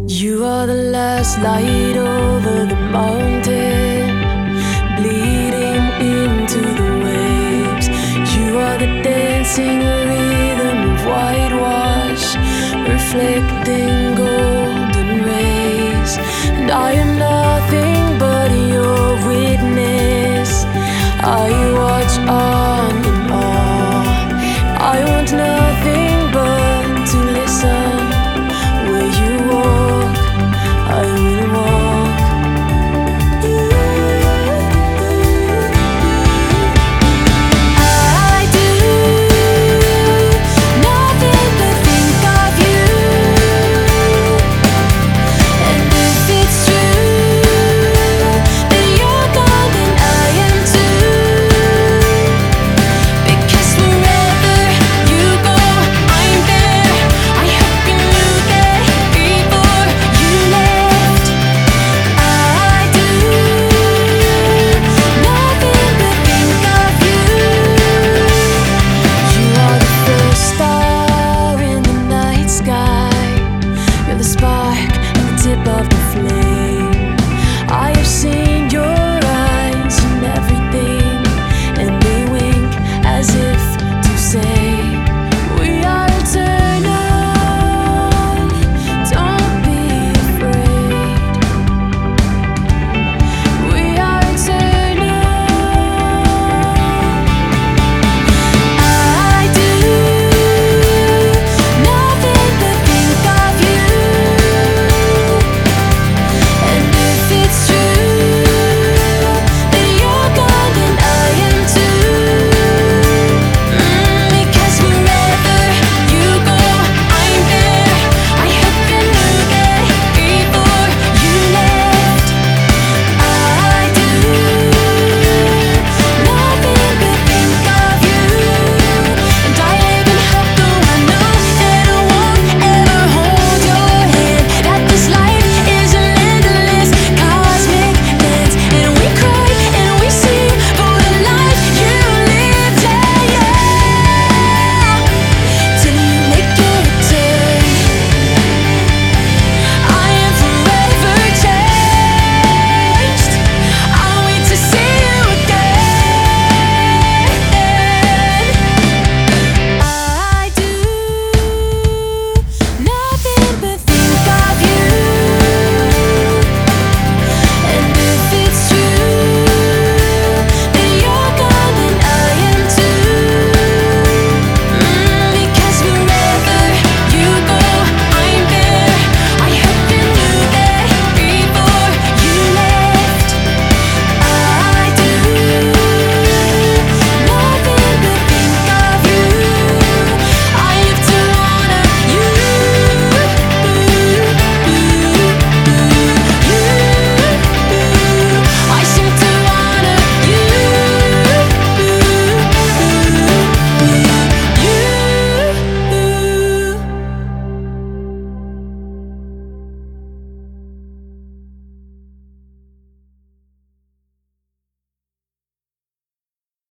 You are the last light over the mountain, bleeding into the waves. You are the dancing rhythm of whitewash, reflecting golden rays. And I am nothing but your witness. I watch on in awe. I want nothing but to listen. Where you walk, I will walk. I do nothing but think of you. And if it's true that you're gone, then I am too. Because wherever you go, I'm there. I hope you knew that before you left. I do nothing but think of you. You are the first star in the night sky. You're the spark at the tip of